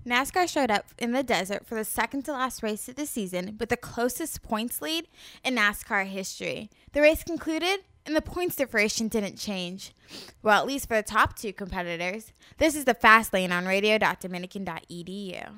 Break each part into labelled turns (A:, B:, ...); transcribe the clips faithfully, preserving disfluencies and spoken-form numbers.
A: NASCAR showed up in the desert for the second to last race of the season with the closest points lead in NASCAR history. The race concluded, and the points differential didn't change. Well, at least for the top two competitors. This is the Fast Lane on radio dot dominican dot e d u.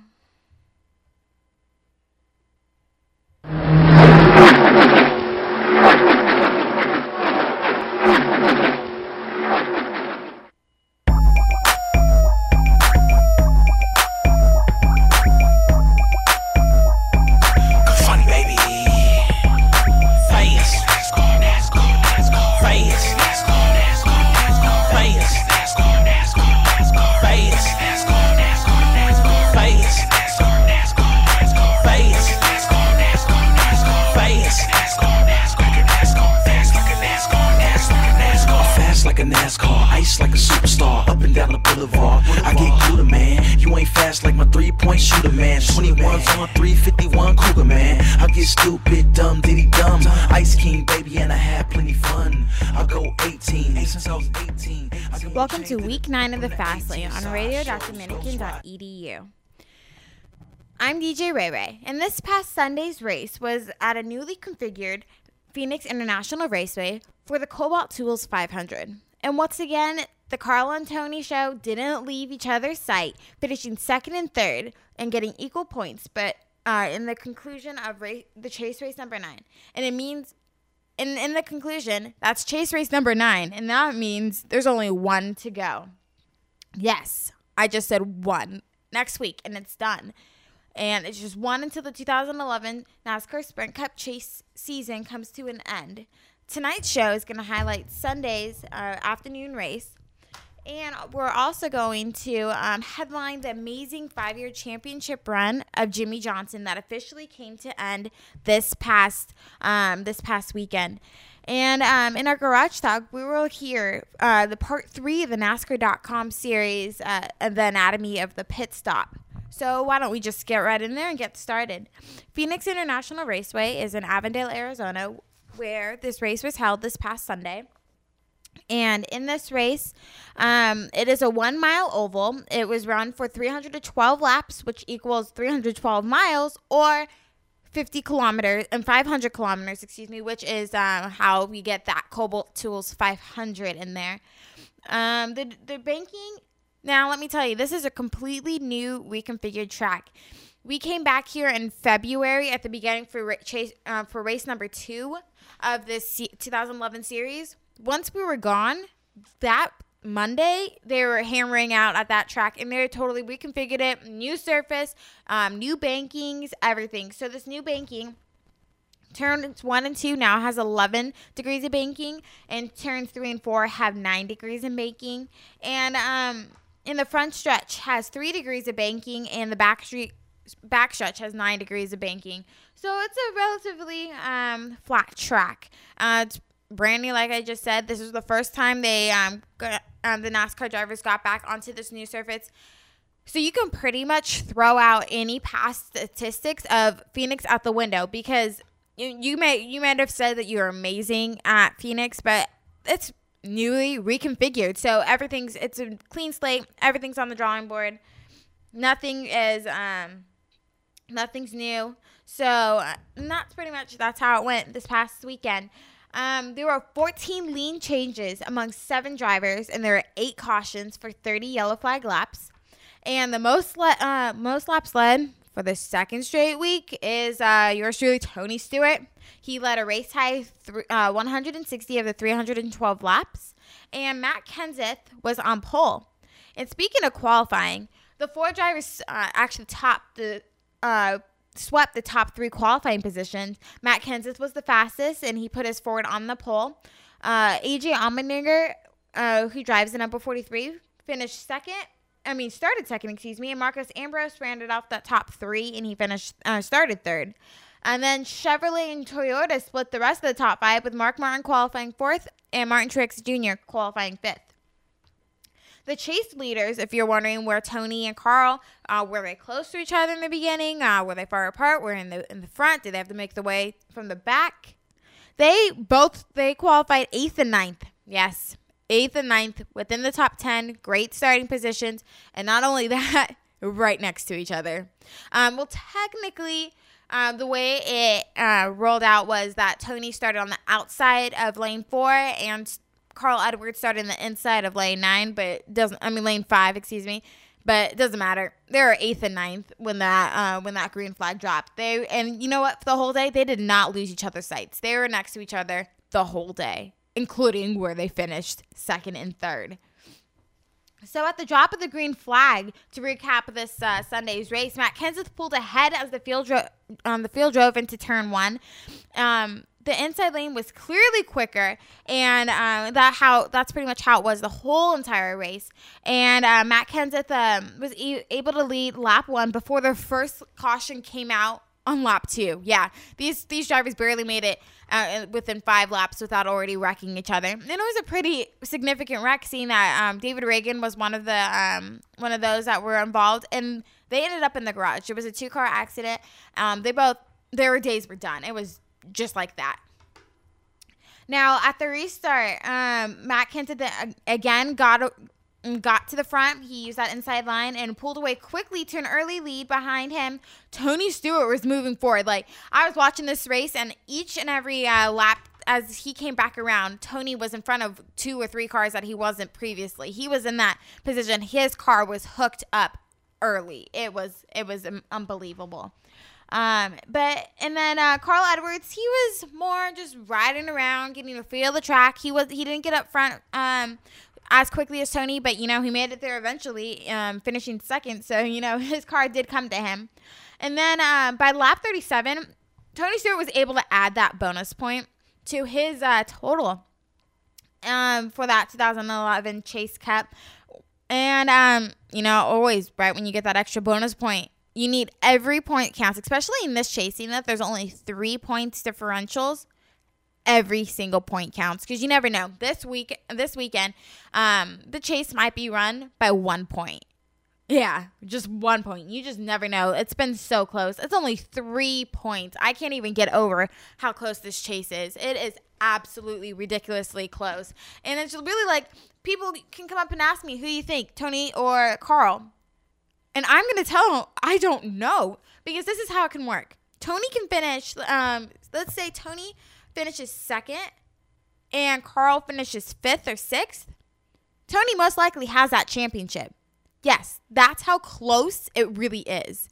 B: Like a NASCAR, ice like a superstar, up and down the boulevard. I get glued, man. You ain't fast like my three-point shooter, man. twenty-ones on three fifty-one Cougar, man. I get stupid, dumb, diddy dumb. Ice King, baby, and I have plenty fun. I go eighteen, since I was eighteen.
A: Welcome to week nine of the Fast Lane on radio dot dominican dot e d u. I'm D J Ray Ray, and this past Sunday's race was at a newly configured Phoenix International Raceway for the Cobalt Tools five hundred. And once again, the Carl and Tony show didn't leave each other's sight, finishing second and third and getting equal points, but uh, in the conclusion of race, the chase race number nine. And it means, in, in the conclusion, that's chase race number nine, and that means there's only one to go. Yes, I just said one. Next week, and it's done. And it's just one until the two thousand eleven NASCAR Sprint Cup chase season comes to an end. Tonight's show is going to highlight Sunday's uh, afternoon race. And we're also going to um, headline the amazing five-year championship run of Jimmie Johnson that officially came to end this past um, this past weekend. And um, in our Garage Talk, we will hear uh, the part three of the NASCAR dot com series, uh, The Anatomy of the Pit Stop. So why don't we just get right in there and get started. Phoenix International Raceway is in Avondale, Arizona, where this race was held this past Sunday. And in this race, um, it is a one-mile oval. It was run for three hundred twelve laps, which equals three hundred twelve miles, or fifty kilometers, and five hundred kilometers, excuse me, which is um, how we get that Cobalt Tools five hundred in there. Um, the, the banking... Now, let me tell you, this is a completely new reconfigured track. We came back here in February at the beginning for, ra- chase, uh, for race number two of this C- twenty eleven series. Once we were gone, that Monday, they were hammering out at that track, and they totally reconfigured it. New surface, um, new bankings, everything. So this new banking, turns one and two now has eleven degrees of banking, and turns three and four have nine degrees of banking. And um, in the front stretch has three degrees of banking, and the back street back stretch has nine degrees of banking. So it's a relatively um, flat track. Uh, it's brand new, like I just said. This is the first time they um, got, um the NASCAR drivers got back onto this new surface. So you can pretty much throw out any past statistics of Phoenix out the window, because you, you may you might have said that you're amazing at Phoenix, but it's newly reconfigured. So everything's it's a clean slate. Everything's on the drawing board. Nothing is um nothing's new. So uh, that's pretty much that's how it went this past weekend. Um, there were fourteen lean changes among seven drivers, and there were eight cautions for thirty yellow flag laps. And the most le- uh, most laps led for the second straight week is uh, yours truly, Tony Stewart. He led a race high th- uh, one hundred sixty of the three hundred twelve laps. And Matt Kenseth was on pole. And speaking of qualifying, the four drivers uh, actually topped the uh, swept the top three qualifying positions. Matt Kenseth was the fastest, and he put his Ford on the pole. Uh, A J Allmendinger, uh, who drives the number forty-three, finished second. I mean, started second, excuse me. And Marcos Ambrose rounded off that top three, and he finished uh, started third. And then Chevrolet and Toyota split the rest of the top five, with Mark Martin qualifying fourth and Martin Truex Junior qualifying fifth. The chase leaders, if you're wondering where Tony and Carl, uh, were they close to each other in the beginning? Uh, were they far apart? Were in the in the front? Did they have to make the way from the back? They both they qualified eighth and ninth. Yes, eighth and ninth within the top ten. Great starting positions, and not only that, right next to each other. Um, well, technically, uh, the way it uh, rolled out was that Tony started on the outside of lane four and Carl Edwards started in the inside of lane nine, but doesn't. I mean lane five, excuse me. But it doesn't matter. They were eighth and ninth when that uh, when that green flag dropped. They and you know what? For the whole day, they did not lose each other's sights. They were next to each other the whole day, including where they finished second and third. So at the drop of the green flag, to recap this uh, Sunday's race, Matt Kenseth pulled ahead as the field dro- um, the field drove into turn one. Um, The inside lane was clearly quicker, and uh, that how that's pretty much how it was the whole entire race. And uh, Matt Kenseth um, was e- able to lead lap one before their first caution came out on lap two. Yeah, these these drivers barely made it uh, within five laps without already wrecking each other. And it was a pretty significant wreck, seeing that um, David Reagan was one of the um, one of those that were involved, and they ended up in the garage. It was a two car accident. Um, they both their days were done. It was just like that. Now, at the restart, um, Matt Kenseth again got got to the front. He used that inside line and pulled away quickly to an early lead behind him. Tony Stewart was moving forward. Like, I was watching this race, and each and every uh, lap as he came back around, Tony was in front of two or three cars that he wasn't previously. He was in that position. His car was hooked up early. It was it was unbelievable. Um, but, and then, uh, Carl Edwards, he was more just riding around, getting to feel the track. He was, he didn't get up front, um, as quickly as Tony, but, you know, he made it there eventually, um, finishing second. So, you know, his car did come to him. And then, uh, by lap thirty-seven, Tony Stewart was able to add that bonus point to his, uh, total, um, for that two thousand eleven Chase Cup. And, um, you know, always, right, when you get that extra bonus point, you need every point counts, especially in this chasing that there's only three points differentials. Every single point counts because you never know. This week, this weekend, um, the chase might be run by one point. Yeah, just one point. You just never know. It's been so close. It's only three points. I can't even get over how close this chase is. It is absolutely ridiculously close. And it's really like people can come up and ask me, who do you think, Tony or Carl? And I'm going to tell them, I don't know, because this is how it can work. Tony can finish, um, let's say Tony finishes second and Carl finishes fifth or sixth. Tony most likely has that championship. Yes, that's how close it really is.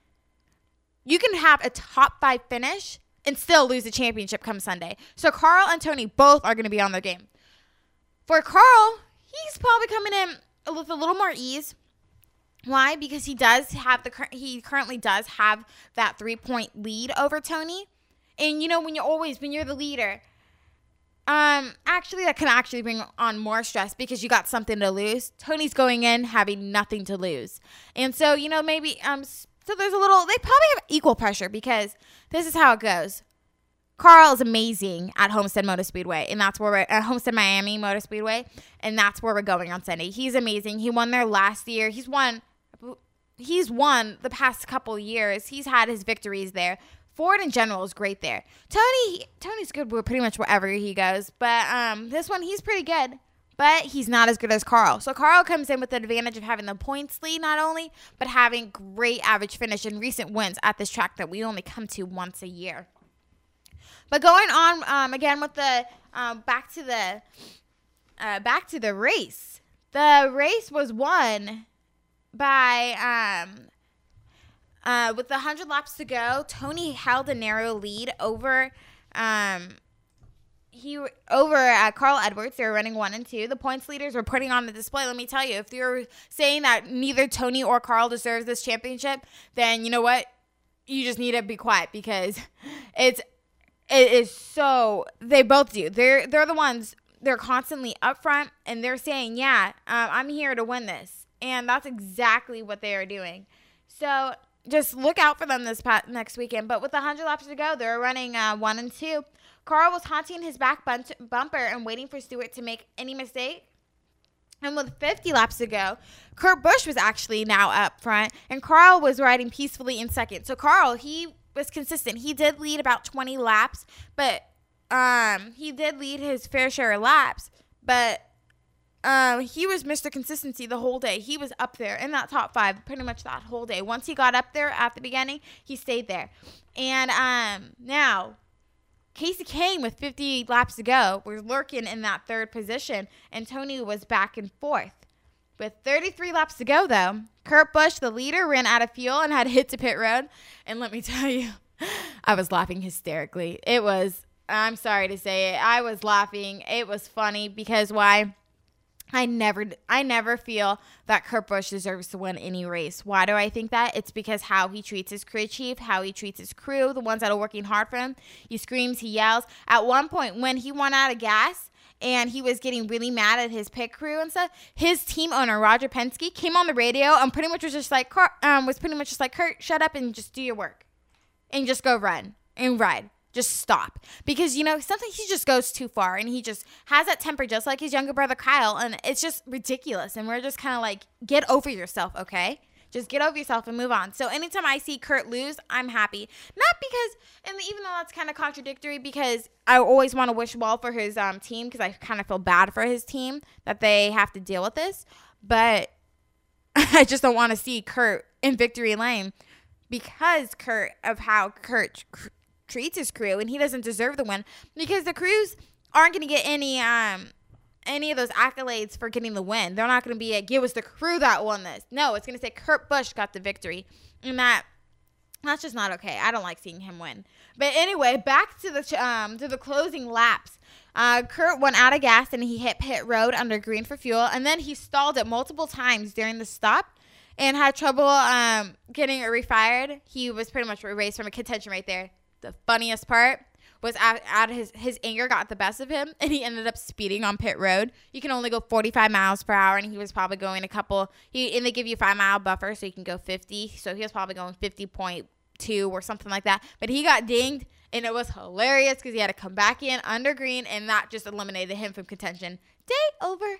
A: You can have a top five finish and still lose the championship come Sunday. So Carl and Tony both are going to be on their game. For Carl, he's probably coming in with a little more ease. Why? Because he does have the he currently does have that three point lead over Tony, and you know when you're always when you're the leader, um, actually that can actually bring on more stress because you got something to lose. Tony's going in having nothing to lose, and so you know maybe um so there's a little they probably have equal pressure because this is how it goes. Carl is amazing at Homestead Motor Speedway, and that's where we're at Homestead Miami Motor Speedway, and that's where we're going on Sunday. He's amazing. He won there last year. He's won. He's won the past couple years. He's had his victories there. Ford in general is great there. Tony, Tony's good pretty much wherever he goes, but um, this one he's pretty good. But he's not as good as Carl. So Carl comes in with the advantage of having the points lead not only, but having great average finish and recent wins at this track that we only come to once a year. But going on um, again with the um, back to the uh, back to the race. The race was won by um, uh, with one hundred laps to go. Tony held a narrow lead over um, he over uh, Carl Edwards. They were running one and two. The points leaders were putting on the display. Let me tell you, if you're saying that neither Tony or Carl deserves this championship, then you know what? You just need to be quiet because it's. It is so, they both do. They're they're the ones, they're constantly up front, and they're saying, yeah, um, I'm here to win this. And that's exactly what they are doing. So just look out for them this past, next weekend. But with one hundred laps to go, they're running uh, one and two. Carl was haunting his back bunt- bumper and waiting for Stewart to make any mistake. And with fifty laps to go, Kurt Busch was actually now up front, and Carl was riding peacefully in second. So Carl, he was consistent. He did lead about twenty laps, but um, he did lead his fair share of laps. But Um, he was Mister Consistency the whole day. He was up there in that top five pretty much that whole day. Once he got up there at the beginning, he stayed there. And um, now, Kasey Kahne with fifty laps to go was lurking in that third position, and Tony was back and forth. With thirty-three laps to go, though, Kurt Busch, the leader, ran out of fuel and had to hit to pit road. And let me tell you, I was laughing hysterically. It was, I'm sorry to say it, I was laughing. It was funny because why? I never, I never feel that Kurt Busch deserves to win any race. Why do I think that? It's because how he treats his crew chief, how he treats his crew, the ones that are working hard for him. He screams, he yells. At one point, when he went out of gas and he was getting really mad at his pit crew and stuff, his team owner, Roger Penske, came on the radio and pretty much was just like, um, was pretty much just like, Kurt, shut up and just do your work and just go run and ride. Just stop. Because, you know, sometimes he just goes too far and he just has that temper just like his younger brother Kyle, and it's just ridiculous. And we're just kind of like, get over yourself, okay? Just get over yourself and move on. So anytime I see Kurt lose, I'm happy. Not because, and even though that's kind of contradictory, because I always want to wish well for his um, team, because I kind of feel bad for his team that they have to deal with this. But I just don't want to see Kurt in victory lane because Kurt, of how Kurt treats his crew, and he doesn't deserve the win because the crews aren't going to get any um any of those accolades for getting the win. They're not going to be a, it was the crew that won this. No, it's going to say Kurt Busch got the victory, and that that's just not okay. I don't like seeing him win. But anyway, back to the um to the closing laps. Uh, Kurt went out of gas and he hit pit road under green for fuel, and then he stalled it multiple times during the stop and had trouble um getting it refired. He was pretty much erased from a contention right there. The funniest part was out, out of his, his anger got the best of him, and he ended up speeding on pit road. You can only go forty-five miles per hour, and he was probably going a couple, he, and they give you a five mile buffer, so you can go fifty. So he was probably going fifty point two or something like that. But he got dinged, and it was hilarious because he had to come back in under green, and that just eliminated him from contention. Day over.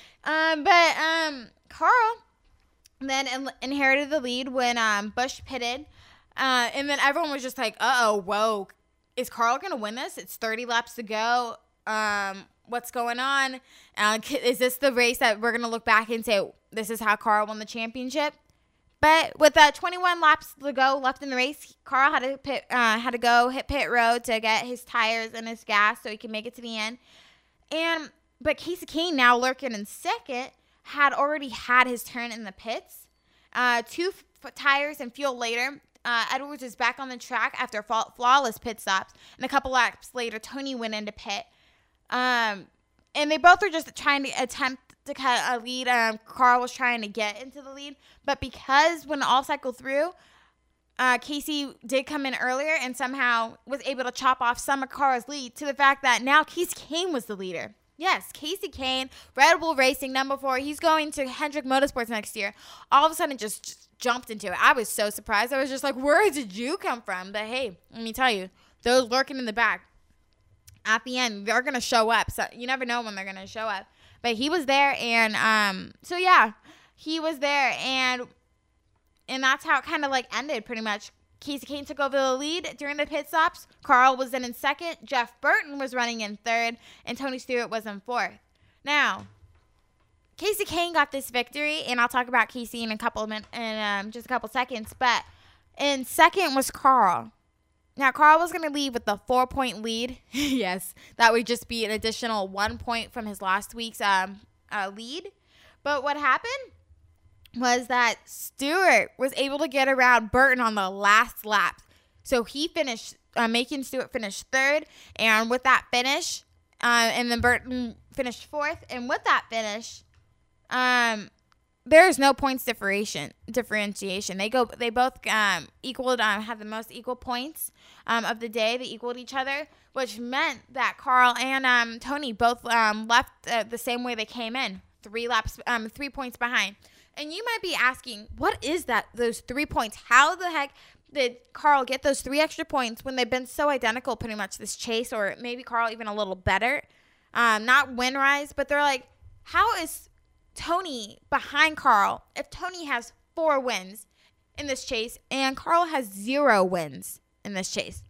A: Um, but um, Carl then in- inherited the lead when um, Busch pitted. Uh, and then everyone was just like, uh-oh, whoa, is Carl going to win this? It's thirty laps to go. Um, what's going on? Uh, is this the race that we're going to look back and say, this is how Carl won the championship? But with uh, twenty-one laps to go left in the race, Carl had to pit, uh, had to go hit pit road to get his tires and his gas so he could make it to the end. And but Kasey Kahne, now lurking in second, had already had his turn in the pits. Uh, two f- tires and fuel later, Uh, Edwards was back on the track after fa- flawless pit stops. And a couple laps later, Tony went into pit. Um, and they both were just trying to attempt to cut a lead. Um, Carl was trying to get into the lead. But because when all cycled through, uh, Kasey did come in earlier and somehow was able to chop off some of Carl's lead to the fact that now Kasey Kahne was the leader. Yes, Kasey Kahne, Red Bull Racing, number four. He's going to Hendrick Motorsports next year. All of a sudden, just... just jumped into it. I was so surprised. I was just like, where did you come from? But hey, let me tell you, those lurking in the back, at the end, they're going to show up. So you never know when they're going to show up. But he was there, and um, so yeah, he was there, and and that's how it kind of like ended pretty much. Kasey Kahne took over the lead during the pit stops. Carl was then in second. Jeff Burton was running in third, and Tony Stewart was in fourth. Now, Kasey Kahne got this victory, and I'll talk about Kasey in a couple of minutes, in um, just a couple seconds. But in second was Carl. Now, Carl was going to lead with the four-point lead. Yes, that would just be an additional one point from his last week's um, uh, lead. But what happened was that Stewart was able to get around Burton on the last lap. So he finished, uh, making Stewart finish third. And with that finish, uh, and then Burton finished fourth. And with that finish, Um, there is no points differentiation. Differentiation. They go. They both um equaled. Um, had the most equal points um of the day. They equaled each other, which meant that Carl and um Tony both um left uh, the same way they came in. Three laps. Um, three points behind. And you might be asking, what is that? Those three points? How the heck did Carl get those three extra points when they've been so identical, pretty much this chase, or maybe Carl even a little better? Um, not win-wise, but they're like, how is Tony behind Carl if Tony has four wins in this chase and Carl has zero wins in this chase?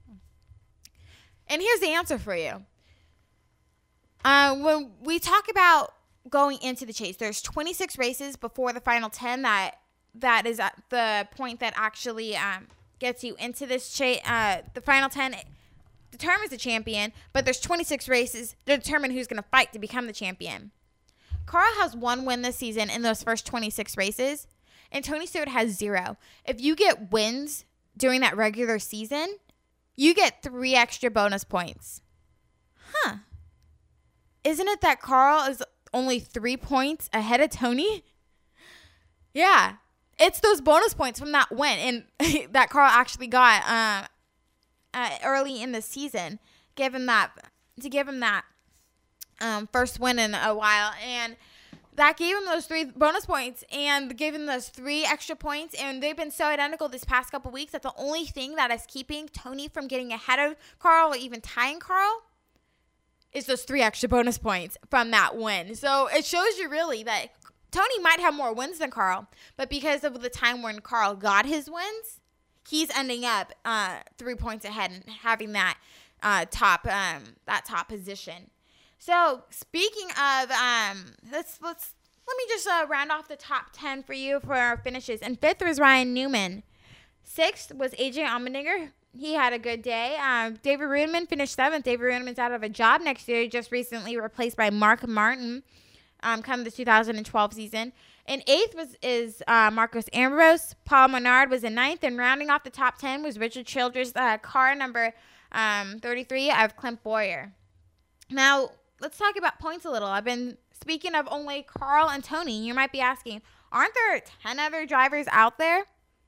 A: And here's the answer for you. Uh, when we talk about going into the chase. There's twenty-six races before the final ten that that is at the point that actually um, gets you into this chase. Uh, the final ten determines the champion, but there's twenty-six races to determine who's going to fight to become the champion. Carl has one win this season in those first twenty-six races, and Tony Stewart has zero. If you get wins during that regular season, you get three extra bonus points. Huh. Isn't it that Carl is only three points ahead of Tony? Yeah. It's those bonus points from that win and that Carl actually got uh, uh, early in the season, give him that, to give him that um, first win in a while. And that gave him those three bonus points and gave him those three extra points. And they've been so identical this past couple weeks that the only thing that is keeping Tony from getting ahead of Carl or even tying Carl is those three extra bonus points from that win. So it shows you really that Tony might have more wins than Carl, but because of the time when Carl got his wins, he's ending up uh, three points ahead and having that uh, top um, that top position. So speaking of, um, let's let's let me just uh, round off the top ten for you for our finishes. And fifth was Ryan Newman. Sixth was A J Allmendinger. He had a good day. Um, David Reutimann finished seventh. David Reutiman's out of a job next year, just recently replaced by Mark Martin. Um, come the two thousand twelve season. And eighth was is uh, Marcos Ambrose. Paul Menard was in ninth. And rounding off the top ten was Richard Childress, uh, car number um, thirty-three of Clint Bowyer. Now, let's talk about points a little. I've been speaking of only Carl and Tony. You might be asking, aren't there ten other drivers out there?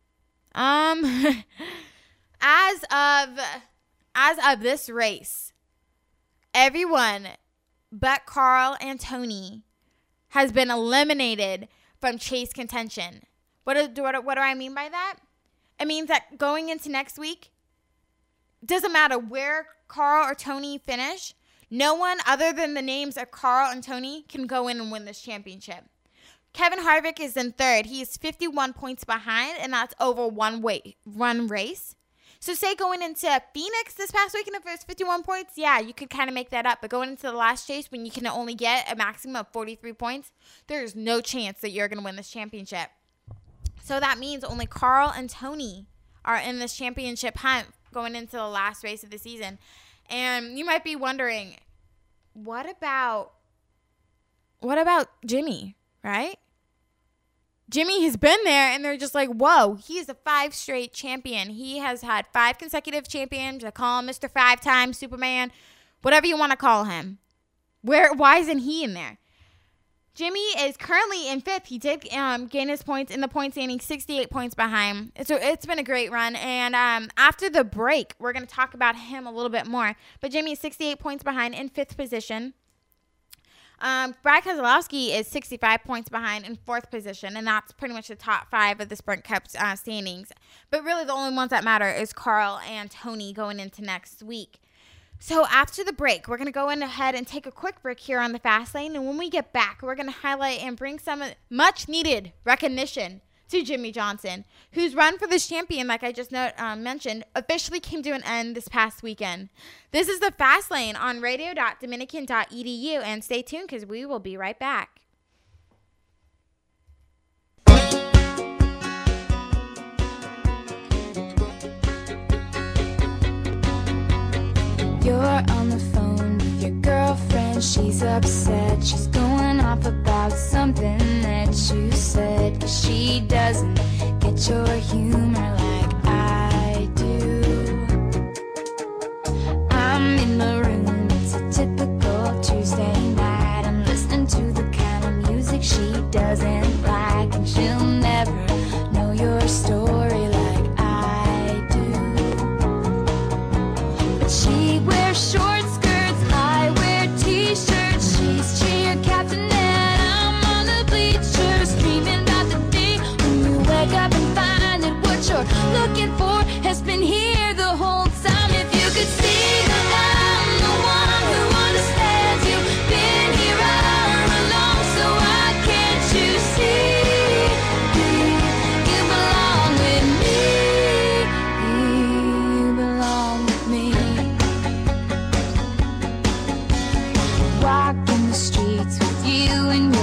A: Um, as of as of this race, everyone but Carl and Tony has been eliminated from chase contention. What do, what, what do I mean by that? It means that going into next week, doesn't matter where Carl or Tony finish, no one other than the names of Carl and Tony can go in and win this championship. Kevin Harvick is in third. He is fifty-one points behind, and that's over one way, one race. So say going into Phoenix this past weekend, if it was fifty-one points, yeah, you could kind of make that up. But going into the last chase when you can only get a maximum of forty-three points, there's no chance that you're going to win this championship. So that means only Carl and Tony are in this championship hunt going into the last race of the season. And you might be wondering, what about, what about Jimmy, right? Jimmy has been there, and they're just like, whoa, he is a five straight champion. He has had five consecutive champions. I call him Mister Five-Time Superman, whatever you want to call him. Where? Why isn't he in there? Jimmy is currently in fifth. He did um, gain his points in the point standing, sixty-eight points behind. So it's been a great run. And um, after the break, we're going to talk about him a little bit more. But Jimmy is sixty-eight points behind in fifth position. Um, Brad Keselowski is sixty-five points behind in fourth position, and that's pretty much the top five of the Sprint Cup uh, standings. But really, the only ones that matter is Carl and Tony going into next week. So after the break, we're going to go in ahead and take a quick break here on the Fast Lane, and when we get back, we're going to highlight and bring some much-needed recognition to Jimmie Johnson, whose run for this champion, like I just note, um, mentioned, officially came to an end this past weekend. This is the Fast Lane on radio dot dominican dot e d u, and stay tuned because we will be right back.
C: You're on the phone with your girlfriend, she's upset, she's going off about something that you said, 'cause she doesn't get your humor like I do. I'm in the room, it's a typical Tuesday night, I'm listening to the kind of music she doesn't like, and she'll never know your story like I do. But she wears short skirts, I wear t-shirts, she's cheer captain and I'm on the bleachers, dreaming about the day when you wake up and find that what you're looking for has been here the whole time. If you could see that I'm the one who understands you, been here all along, so why can't you see you belong with me, you belong with me. Walking the streets with you and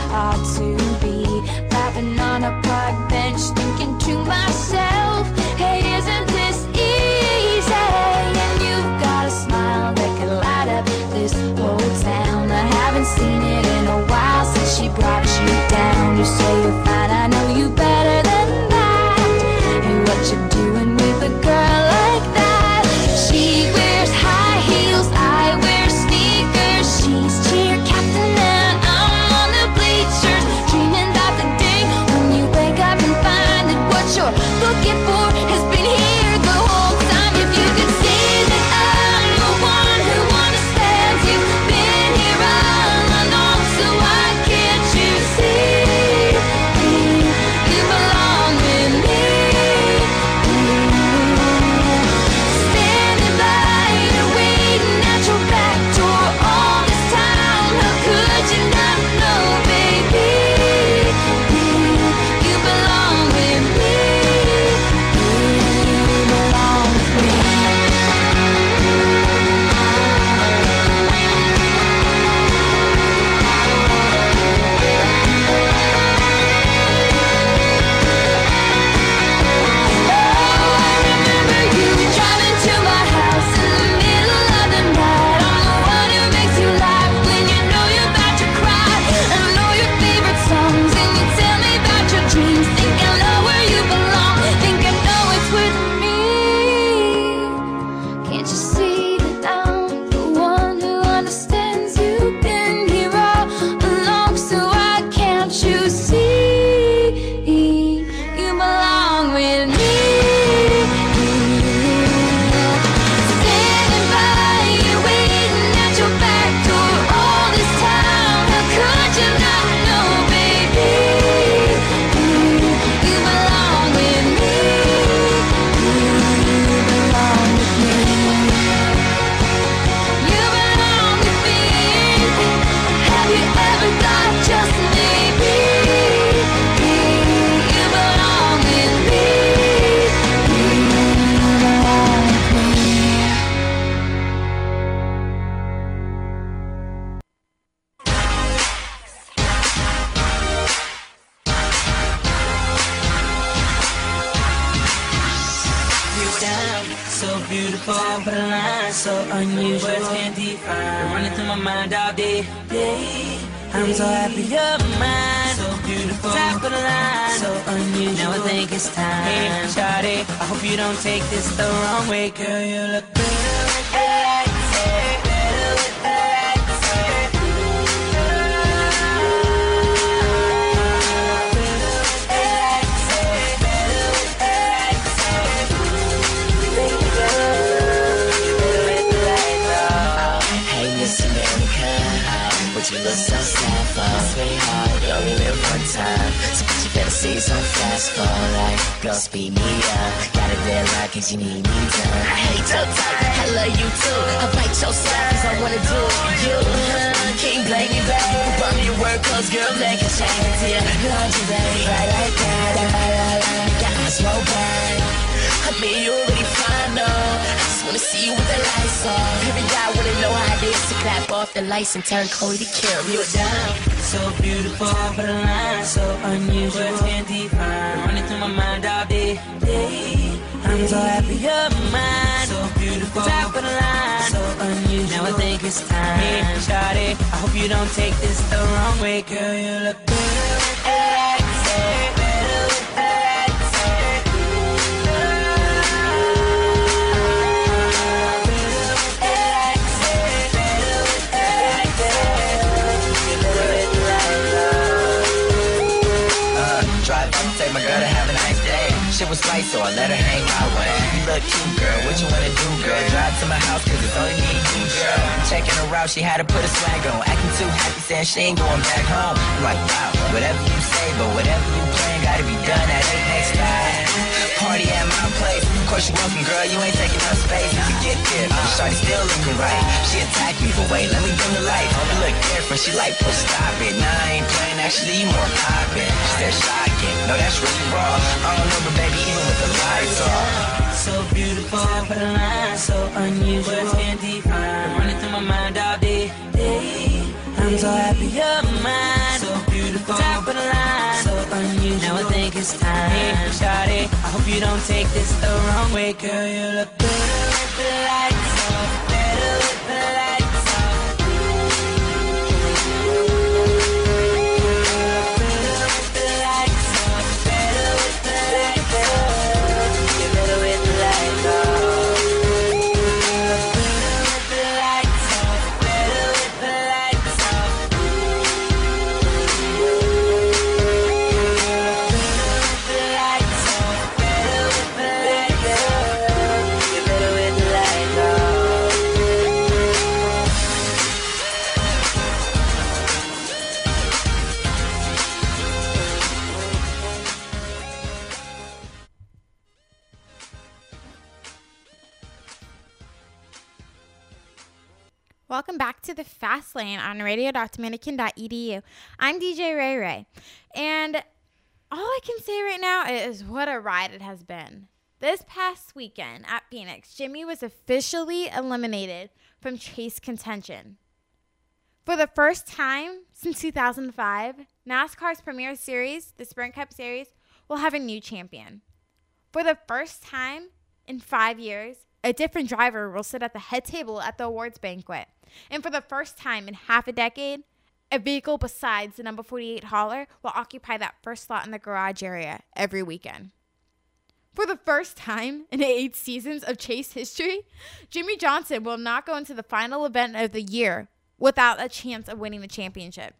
C: ought to be laughing on a park bench, thinking to myself, hey, isn't this easy? And you've got a smile that could light up this whole town. I haven't seen it in a while since she brought you down. You say you're fine, I know you better than that. Hey, what you doing with a girl like that? She wears high heels, I wear sneakers. She's cheer captain and I'm on the bleachers, dreaming about the day when you wake up and find that what you're looking for has been here the whole time. If you could see that I'm the one who understands, you've been here all along, so why can't you see you belong with me? Standing by you, waiting at your back door all this time. How could you not know, baby? You belong with me. You belong with me. Remember you driving to my house in the middle of the night. I'm the one who makes you laugh when you know you're about to cry. I know your favorite songs and you tell me about your dreams. Think I know where you belong, think I know it's with me. Can't you see that I'm the one who understands? You've been here all along, so why can't you see you belong with me? Standing by you, waiting at your back door all this time. How could you not know, baby? You belong with me. You belong with me. You belong with me. Have you ever thought just maybe you belong with me? You belong with me.
D: Down, so beautiful, but a line so unusual. Words can't define. Running through my mind all day. day. I'm so happy you're mine. So beautiful, top of the line, so unusual. Now I think it's time. Hey, shawty, I hope you don't take this the wrong way, girl. You look better with the lights, yeah, better with the lights, yeah.
E: Hey, Miss America, would you look so sad for? Sweetheart, you only live one time, so put your fantasies on fast forward. Girl, speed me up, got a deadline cause you need me done. I hate your type, I love you too. I bite your side cause I wanna do you. Uh, can't blame me, babe. Bum your work cause girl, make a change into your lingerie. Right like that, la la la, your eyes roll back. I mean, you already fine, though. I just wanna see you with the lights on. Every guy wanna know how it is to clap off the lights and turn Chloe to Kim. You're down.
D: So beautiful, but a line so unusual. Words can't define. Running through my mind all day. day. I'm so happy you're mine. So beautiful, top of the line, so unusual. Now I think it's time. Hey, shawty, I hope you don't take this the wrong way, girl. You look better with the lights, yeah, better with the lights, yeah.
E: Drive up, take my girl to have a nice day. Shit was right, so I let her hang my way. You look cute, girl, what you wanna do, girl? Drive to my house, cause it's only me and you, girl. Checking her out, she had to put a swag on. Acting too happy, saying she ain't going back home. I'm like, wow, whatever you say, but whatever you plan, gotta be done at the next time. Party at my place, of course you welcome, girl, you ain't taking up space. You can get there, but shawty still looking right. She attacked me, but wait, let me dim the light. You look different, she like, oh, stop it. Nah, I ain't playing, actually, you more poppin'. She said, shocking, no, that's really wrong. I don't know, but baby, even with the lights off.
D: So beautiful, but a line so unusual. Words can't define. Running through my mind all day. day. I'm so happy you're mine. So beautiful. top of the line, so unusual. Now I think it's time. Hey, shawty, I hope you don't take this the wrong way, girl. You look better with the lights off, better with the lights off. You look better with the lights off, better with the lights off. You better with the lights off.
A: Welcome back to the Fast Lane on radio dot dominican dot e d u. I'm D J Ray Ray, and all I can say right now is what a ride it has been. This past weekend at Phoenix, Jimmy was officially eliminated from chase contention. For the first time since two thousand five, NASCAR's premier series, the Sprint Cup Series, will have a new champion. For the first time in five years, a different driver will sit at the head table at the awards banquet. And for the first time in half a decade, a vehicle besides the number forty-eight hauler will occupy that first slot in the garage area every weekend. For the first time in eight seasons of Chase history, Jimmy Johnson will not go into the final event of the year without a chance of winning the championship.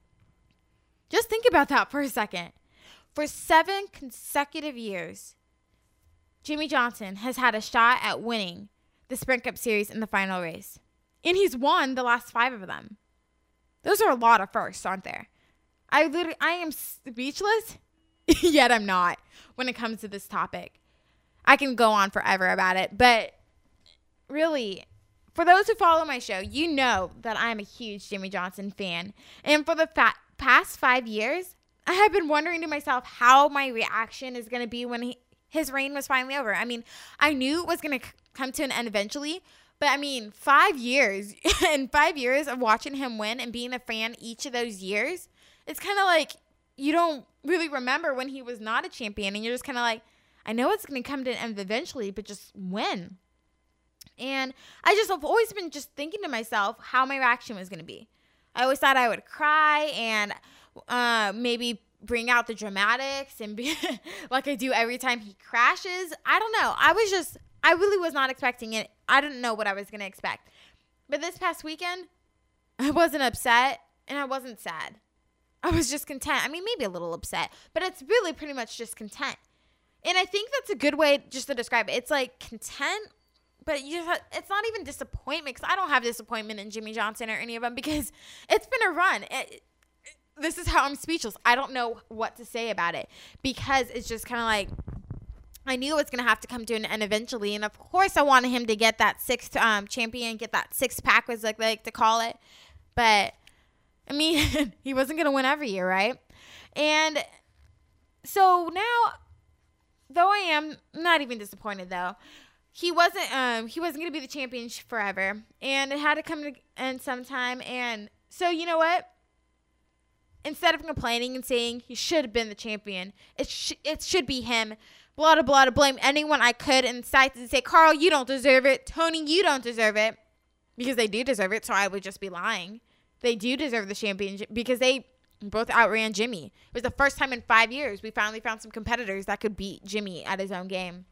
A: Just think about that for a second. For seven consecutive years, Jimmy Johnson has had a shot at winning the Sprint Cup Series in the final race. And he's won the last five of them. Those are a lot of firsts, aren't there? I literally, I am speechless, yet I'm not when it comes to this topic. I can go on forever about it, but really, for those who follow my show, you know that I'm a huge Jimmy Johnson fan. And for the fa- past five years, I have been wondering to myself how my reaction is going to be when he, his reign was finally over. I mean, I knew it was going to c- come to an end eventually, but I mean, five years and five years of watching him win and being a fan each of those years, it's kind of like you don't really remember when he was not a champion, and you're just kind of like, I know it's going to come to an end eventually, but just when? And I just have always been just thinking to myself how my reaction was going to be. I always thought I would cry and uh, maybe bring out the dramatics and be like I do every time he crashes. I don't know. I was just, I really was not expecting it. I didn't know what I was going to expect. But this past weekend, I wasn't upset and I wasn't sad. I was just content. I mean, maybe a little upset, but it's really pretty much just content. And I think that's a good way just to describe it. It's like content, but you have, it's not even disappointment, because I don't have disappointment in Jimmy Johnson or any of them, because it's been a run. It, this is how I'm speechless. I don't know what to say about it, because it's just kind of like, I knew it was going to have to come to an end eventually. And of course I wanted him to get that sixth um, champion, get that six pack, was like they like to call it. But I mean, he wasn't going to win every year, right? And so now, though I am not even disappointed, though, he wasn't um he wasn't going to be the champion forever, and it had to come to end sometime. And so, you know what? Instead of complaining and saying he should have been the champion, it sh- it should be him. Blah, blah, blah, to blame anyone I could and cite and say, Carl, you don't deserve it. Tony, you don't deserve it. Because they do deserve it, so I would just be lying. They do deserve the championship because they both outran Jimmy. It was the first time in five years we finally found some competitors that could beat Jimmy at his own game.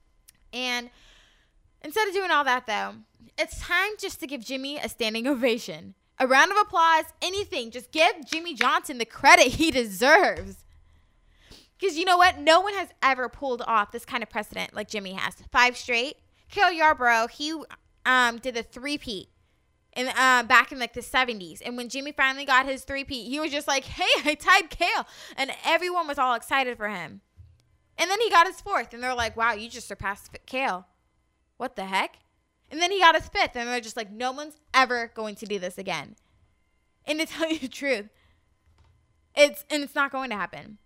A: And instead of doing all that, though, it's time just to give Jimmy a standing ovation. A round of applause, anything. Just give Jimmy Johnson the credit he deserves. Because you know what? No one has ever pulled off this kind of precedent like Jimmy has. Five straight. Cale Yarborough, he um, did the three-peat in, uh, back in like the seventies. And when Jimmy finally got his three-peat, he was just like, hey, I tied Cale. And everyone was all excited for him. And then he got his fourth. And they're like, wow, you just surpassed Cale. What the heck? And then he got his fifth. And they're just like, no one's ever going to do this again. And to tell you the truth, it's and it's not going to happen.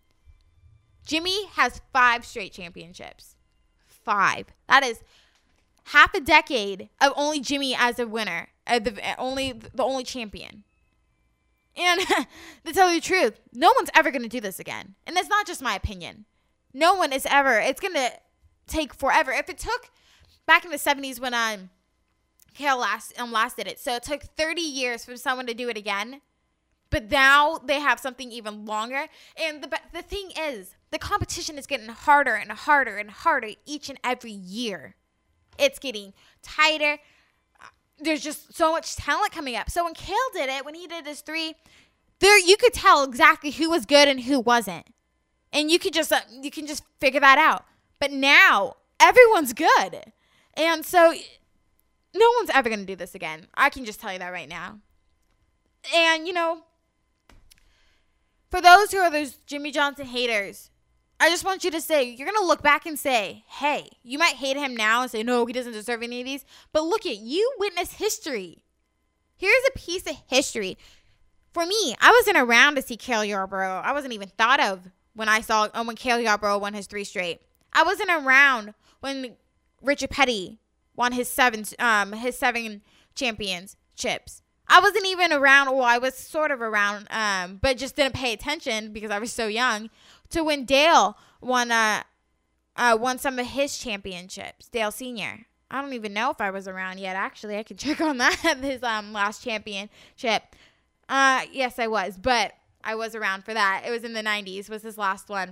A: Jimmy has five straight championships. Five. That is half a decade of only Jimmy as a winner, uh, the only the only champion. And to tell you the truth, no one's ever going to do this again. And it's not just my opinion. No one is ever. It's going to take forever. If it took back in the seventies when um, Kale last, um, last did it. So it took thirty years for someone to do it again. But now they have something even longer. And the the thing is, the competition is getting harder and harder and harder each and every year. It's getting tighter. There's just so much talent coming up. So when Kale did it, when he did his three, there you could tell exactly who was good and who wasn't. And you could just uh, you can just figure that out. But now everyone's good. And so no one's ever going to do this again. I can just tell you that right now. And, you know, for those who are those Jimmy Johnson haters, I just want you to say, you're going to look back and say, hey, you might hate him now and say, no, he doesn't deserve any of these. But look at, you witnessed history. Here's a piece of history. For me, I wasn't around to see Cale Yarborough. I wasn't even thought of when I saw, oh, when Cale Yarborough won his three straight. I wasn't around when Richard Petty won his seven, um, his seven championships. I wasn't even around, well, I was sort of around, um, but just didn't pay attention because I was so young, to when Dale won, uh, uh, won some of his championships, Dale Senior I don't even know if I was around yet, actually. I could check on that, his um, last championship. Uh, yes, I was, but I was around for that. It was in the nineties, was his last one.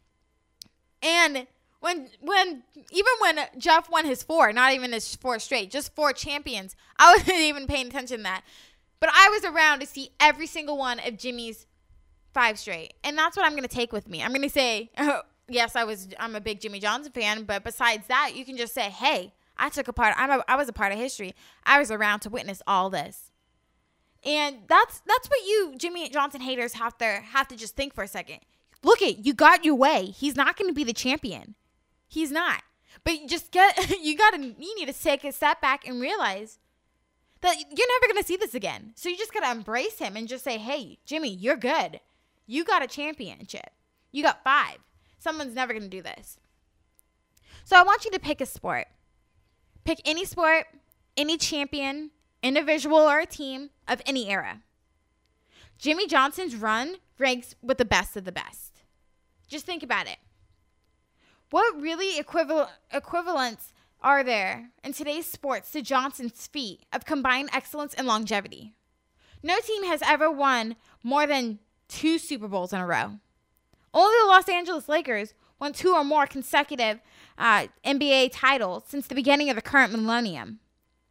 A: And when, when, even when Jeff won his four, not even his four straight, just four champions, I wasn't even paying attention to that. But I was around to see every single one of Jimmy's five straight. And that's what I'm going to take with me. I'm going to say, oh, yes, I was, I'm a big Jimmy Johnson fan, but besides that, you can just say, hey, I took a part, I'm a, I was a part of history. I was around to witness all this. And that's, that's what you Jimmy Johnson haters have to, have to just think for a second. Look it, you got your way. He's not going to be the champion. He's not. But you just get, you got to, you need to take a step back and realize that you're never going to see this again. So you just got to embrace him and just say, hey, Jimmy, you're good. You got a championship. You got five. Someone's never going to do this. So I want you to pick a sport. Pick any sport, any champion, individual or a team of any era. Jimmy Johnson's run ranks with the best of the best. Just think about it. What really equival- equivalents are there in today's sports to Johnson's feat of combined excellence and longevity? No team has ever won more than two Super Bowls in a row. Only the Los Angeles Lakers won two or more consecutive uh, N B A titles since the beginning of the current millennium.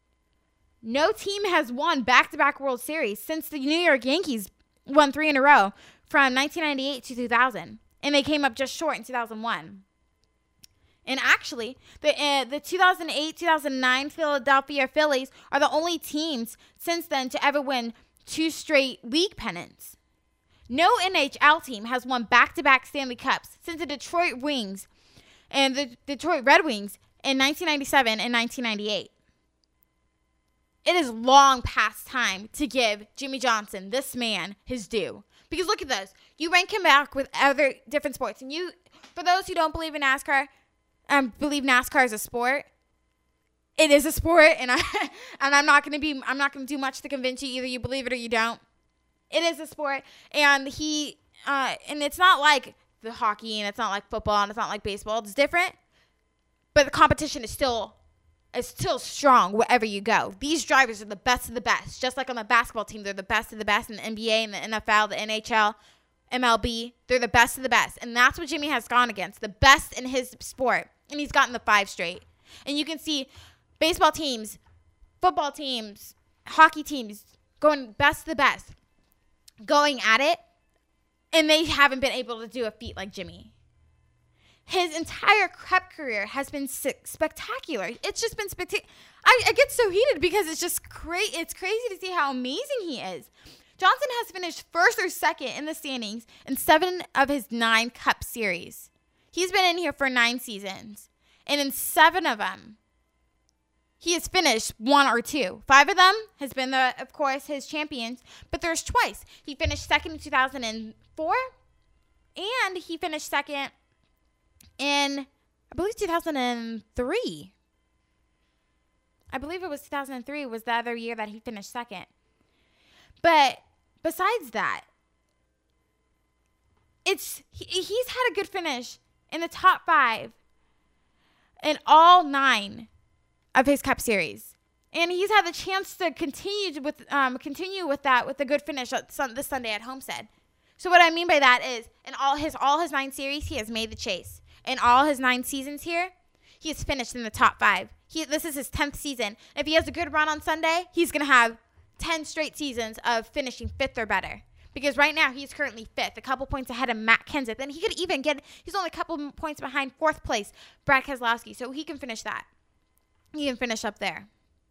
A: No team has won back-to-back World Series since the New York Yankees won three in a row from nineteen ninety-eight to two thousand, and they came up just short in two thousand one. And actually, the uh, the two thousand eight two thousand nine Philadelphia Phillies are the only teams since then to ever win two straight league pennants. No N H L team has won back-to-back Stanley Cups since the Detroit Wings and the Detroit Red Wings in nineteen ninety-seven and nineteen ninety-eight. It is long past time to give Jimmy Johnson, this man, his due. Because look at this. You rank him back with other different sports. And you, for those who don't believe in NASCAR, um, believe NASCAR is a sport. It is a sport, and I and I'm not gonna be I'm not gonna do much to convince you. Either you believe it or you don't. It is a sport, and he uh, and it's not like the hockey, and it's not like football, and it's not like baseball. It's different, but the competition is still is still strong wherever you go. These drivers are the best of the best. Just like on the basketball team, they're the best of the best in the N B A and the N F L, the N H L, M L B. They're the best of the best, and that's what Jimmy has gone against, the best in his sport, and he's gotten the five straight. And you can see baseball teams, football teams, hockey teams going best of the best, going at it, and they haven't been able to do a feat like Jimmy. His entire prep career has been spectacular. It's just been spectacular. I, I get so heated because it's just crazy. It's crazy to see how amazing he is. Johnson has finished first or second in the standings in seven of his nine Cup series. He's been in here for nine seasons, and in seven of them, he has finished one or two. Five of them has been, the, of course, his champions, but there's twice. He finished second in two thousand four, and he finished second in, I believe, two thousand three. I believe it was two thousand three was the other year that he finished second. But besides that, it's he, he's had a good finish in the top five in all nine of his Cup Series. And he's had the chance to continue with um, continue with that with a good finish at sun, this Sunday at Homestead. So what I mean by that is, in all his all his nine series, he has made the chase. In all his nine seasons here, he has finished in the top five. He this is his tenth season. If he has a good run on Sunday, he's gonna have ten straight seasons of finishing fifth or better. Because right now he's currently fifth, a couple points ahead of Matt Kenseth, and he could even get. He's only a couple points behind fourth place Brad Keselowski, so he can finish that. He can finish up there.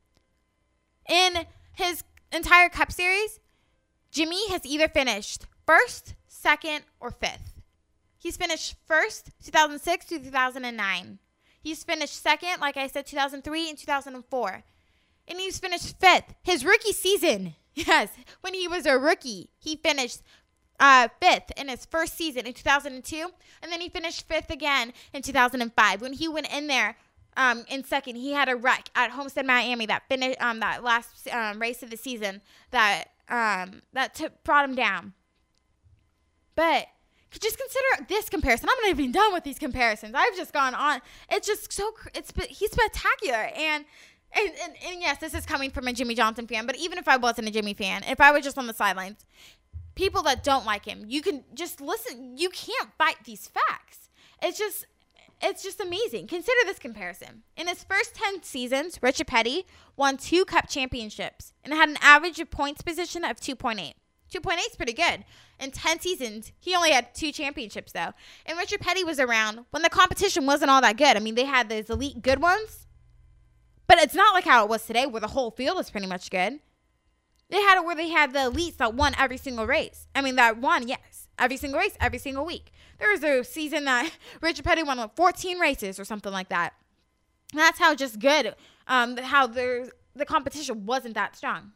A: In his entire Cup Series, Jimmy has either finished first, second, or fifth. He's finished first, two thousand six to two thousand nine. He's finished second, like I said, two thousand three and two thousand four. And he's finished fifth. His rookie season, yes, when he was a rookie, he finished uh, fifth in his first season in two thousand two. And then he finished fifth again in two thousand five. When he went in there um, in second, he had a wreck at Homestead, Miami, that finished um, that last um, race of the season that um, that took, brought him down. But just consider this comparison. I'm not even done with these comparisons. I've just gone on. It's just so, it's he's spectacular. And, and, and, and yes, this is coming from a Jimmy Johnson fan, but even if I wasn't a Jimmy fan, if I was just on the sidelines, people that don't like him, you can just listen. You can't fight these facts. It's just, it's just amazing. Consider this comparison. In his first ten seasons, Richard Petty won two Cup championships and had an average of points position of two point eight. two point eight is pretty good. In ten seasons, he only had two championships, though. And Richard Petty was around when the competition wasn't all that good. I mean, they had those elite good ones. But it's not like how it was today, where the whole field is pretty much good. They had it where they had the elites that won every single race. I mean, that won, yes, every single race, every single week. There was a season that Richard Petty won like fourteen races or something like that. And that's how just good, um, how the the competition wasn't that strong.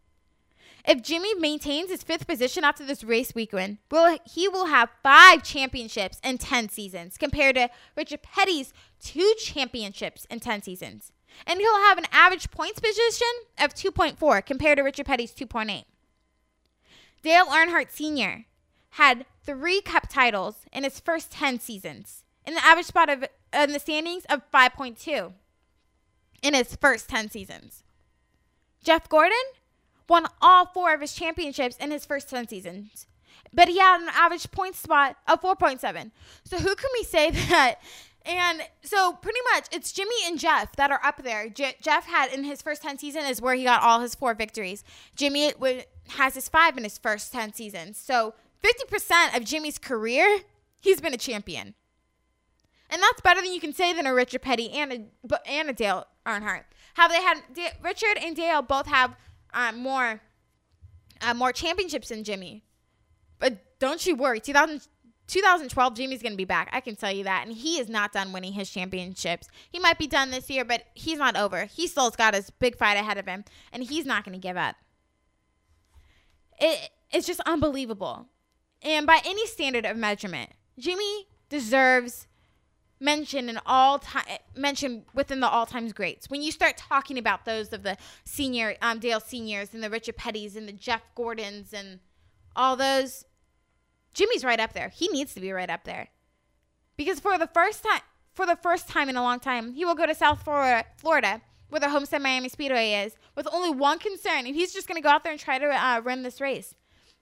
A: If Jimmy maintains his fifth position after this race weekend, will he will have five championships in ten seasons compared to Richard Petty's two championships in ten seasons. And he'll have an average points position of two point four compared to Richard Petty's two point eight. Dale Earnhardt Senior had three Cup titles in his first ten seasons, and the average spot of in the standings of five point two in his first ten seasons. Jeff Gordon won all four of his championships in his first ten seasons, but he had an average point spot of four point seven. So who can we say that? And so pretty much it's Jimmy and Jeff that are up there. Je- Jeff had in his first ten seasons is where he got all his four victories. Jimmy w- has his five in his first ten seasons. So fifty percent of Jimmy's career, he's been a champion. And that's better than you can say than a Richard Petty and a, and a Dale Earnhardt. How they had D- Richard and Dale both have Uh, more uh, more championships than Jimmy. But don't you worry. two thousand, twenty twelve, Jimmy's going to be back. I can tell you that. And he is not done winning his championships. He might be done this year, but he's not over. He still's got his big fight ahead of him. And he's not going to give up. It It's just unbelievable. And by any standard of measurement, Jimmy deserves mention in all time, mention within the all-time greats. When you start talking about those of the senior, um, Dale Seniors and the Richard Pettys and the Jeff Gordons and all those, Jimmy's right up there. He needs to be right up there, because for the first time, for the first time in a long time, he will go to South Florida, Florida, where the Homestead Miami Speedway is, with only one concern, and he's just going to go out there and try to uh, run this race.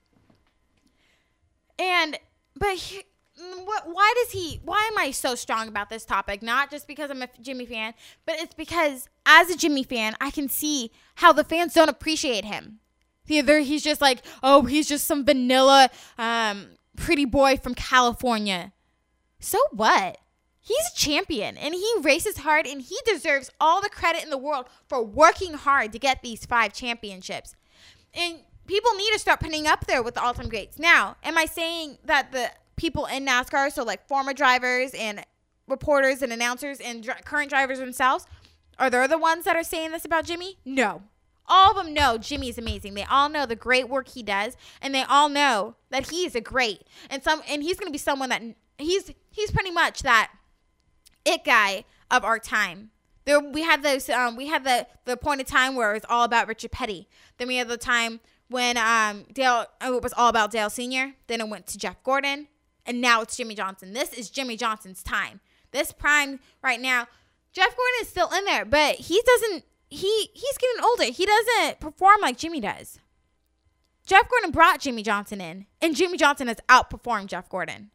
A: And but. He, What, why does he, why am I so strong about this topic? Not just because I'm a Jimmy fan, but it's because as a Jimmy fan, I can see how the fans don't appreciate him. Either he's just like, oh, he's just some vanilla um, pretty boy from California. So what? He's a champion, and he races hard, and he deserves all the credit in the world for working hard to get these five championships. And people need to start putting up there with the all-time greats. Now, am I saying that the people in NASCAR, so like former drivers and reporters and announcers and dr- current drivers themselves, are they the ones that are saying this about Jimmy? No. All of them know Jimmy's amazing. They all know the great work he does, and they all know that he is a great, and some, and he's going to be someone that he's he's pretty much that it guy of our time. There we had those um, we had the the point of time where it was all about Richard Petty. Then we had the time when um Dale, it was all about Dale Senior Then it went to Jeff Gordon, and now it's Jimmie Johnson. This is Jimmie Johnson's time. This prime right now. Jeff Gordon is still in there, but he doesn't. He he's getting older. He doesn't perform like Jimmie does. Jeff Gordon brought Jimmie Johnson in, and Jimmie Johnson has outperformed Jeff Gordon.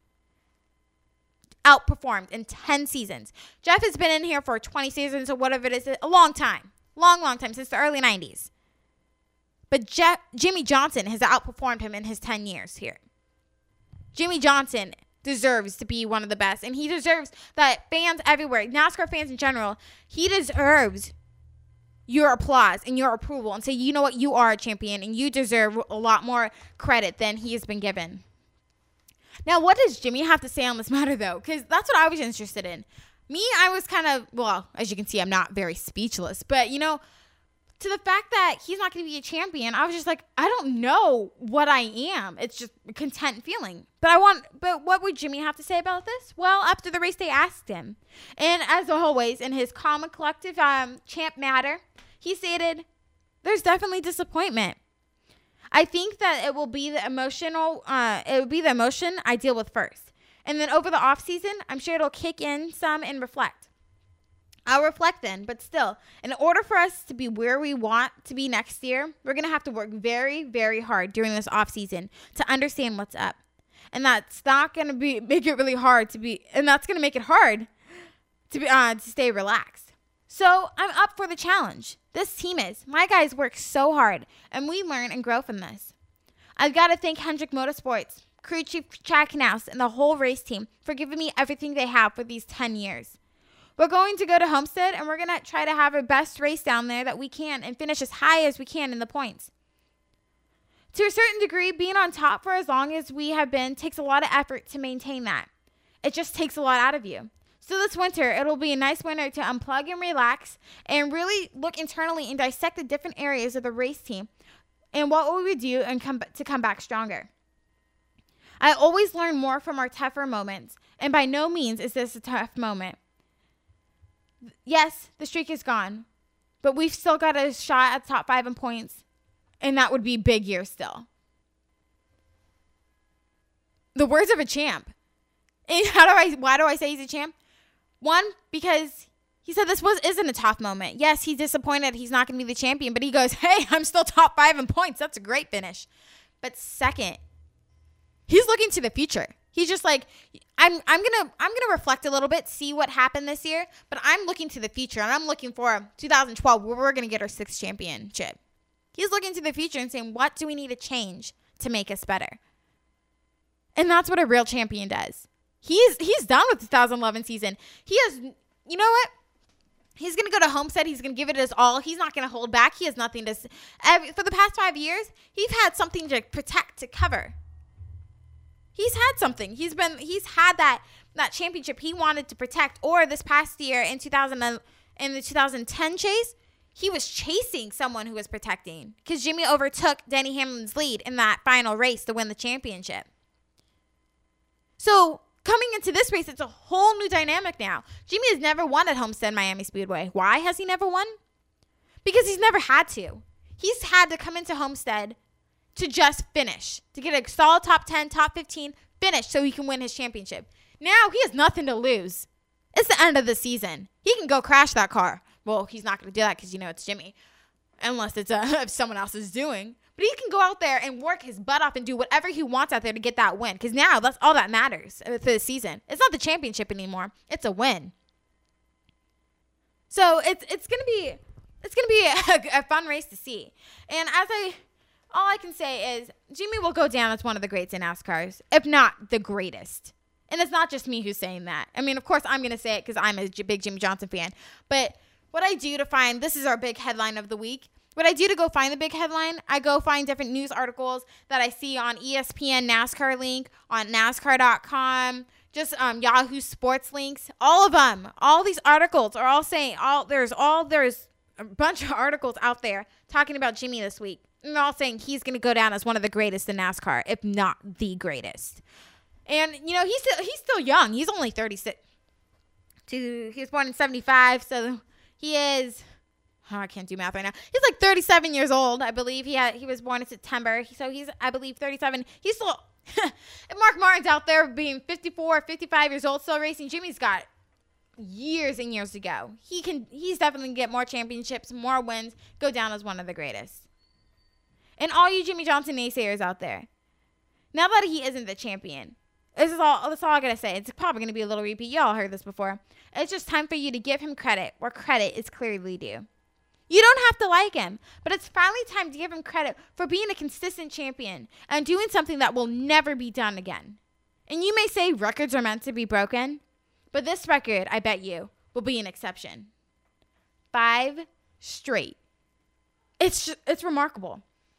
A: Outperformed in ten seasons. Jeff has been in here for twenty seasons or whatever it is, a long time. Long, long time, since the early nineties. But Jeff, Jimmie Johnson has outperformed him in his ten years here. Jimmie Johnson deserves to be one of the best, and he deserves that fans everywhere, NASCAR fans in general, he deserves your applause and your approval and say, you know what, you are a champion and you deserve a lot more credit than he has been given. Now, what does Jimmie have to say on this matter, though? Because that's what I was interested in. Me, I was kind of, well, as you can see, I'm not very speechless. But, you know, to the fact that he's not going to be a champion, I was just like, I don't know what I am. It's just a content feeling. But I want, but what would Jimmie have to say about this? Well, after the race, they asked him. And as always, in his calm and collective um, champ matter, he stated, there's definitely disappointment. I think that it will be the emotional, uh, it will be the emotion I deal with first. And then over the off season, I'm sure it'll kick in some and reflect. I'll reflect then, but still, in order for us to be where we want to be next year, we're going to have to work very, very hard during this off season to understand what's up. And that's not going to be, make it really hard to be, and that's going to make it hard to be, uh, to stay relaxed. So I'm up for the challenge. This team is. My guys work so hard, and we learn and grow from this. I've got to thank Hendrick Motorsports, crew chief Chad Knaus, and the whole race team for giving me everything they have for these ten years. We're going to go to Homestead, and we're going to try to have our best race down there that we can and finish as high as we can in the points. To a certain degree, being on top for as long as we have been takes a lot of effort to maintain that. It just takes a lot out of you. So this winter, it'll be a nice winter to unplug and relax and really look internally and dissect the different areas of the race team and what we would do and come to come back stronger. I always learn more from our tougher moments, and by no means is this a tough moment. Yes, the streak is gone, but we've still got a shot at top five in points, and that would be big year still. The words of a champ. And how do I? Why do I say he's a champ? One, because he said this was isn't a tough moment. Yes, he's disappointed he's not going to be the champion, but he goes, "Hey, I'm still top five in points. That's a great finish." But second, he's looking to the future. He's just like, I'm I'm gonna I'm gonna reflect a little bit, see what happened this year, but I'm looking to the future, and I'm looking for two thousand twelve, where we're gonna get our sixth championship. He's looking to the future and saying, what do we need to change to make us better? And that's what a real champion does. He's he's done with the two thousand eleven season. He has, you know what? He's going to go to Homestead. He's going to give it his all. He's not going to hold back. He has nothing to, every, for the past five years, he's had something to protect, to cover. He's had something. He's been, he's had that, that championship he wanted to protect. Or this past year in two thousand, in the two thousand ten chase, he was chasing someone who was protecting because Jimmie overtook Denny Hamlin's lead in that final race to win the championship. So coming into this race, it's a whole new dynamic now. Jimmie has never won at Homestead Miami Speedway. Why has he never won? Because he's never had to. He's had to come into Homestead to just finish, to get a solid top ten, top fifteen finish so he can win his championship. Now he has nothing to lose. It's the end of the season. He can go crash that car. Well, he's not going to do that because, you know, it's Jimmie, unless it's uh, if someone else is doing. But he can go out there and work his butt off and do whatever he wants out there to get that win. Because now that's all that matters for the season. It's not the championship anymore. It's a win. So it's it's gonna be it's gonna be a, a fun race to see. And as I, all I can say is Jimmie will go down as one of the greats in NASCAR, if not the greatest. And it's not just me who's saying that. I mean, of course, I'm gonna say it because I'm a J- big Jimmie Johnson fan. But what I do to find, this is our big headline of the week. What I do to go find the big headline, I go find different news articles that I see on E S P N NASCAR link, on NASCAR dot com, just um, Yahoo Sports links, all of them. All these articles are all saying, all there's all there's a bunch of articles out there talking about Jimmie this week. And they're all saying he's going to go down as one of the greatest in NASCAR, if not the greatest. And, you know, he's still, he's still young. He's only thirty-six. To, he was born in seventy-five, so he is... Oh, I can't do math right now. He's like thirty-seven years old, I believe. He had he was born in September, so he's, I believe, thirty-seven. He's still, if Mark Martin's out there being fifty-four, fifty-five years old, still racing, Jimmy's got years and years to go. He can, he's definitely going to get more championships, more wins, go down as one of the greatest. And all you Jimmie Johnson naysayers out there, now that he isn't the champion, this is all, that's all I got to say. It's probably going to be a little repeat. Y'all heard this before. It's just time for you to give him credit where credit is clearly due. You don't have to like him, but it's finally time to give him credit for being a consistent champion and doing something that will never be done again. And you may say records are meant to be broken, but this record, I bet you, will be an exception. Five straight. It's just, it's remarkable.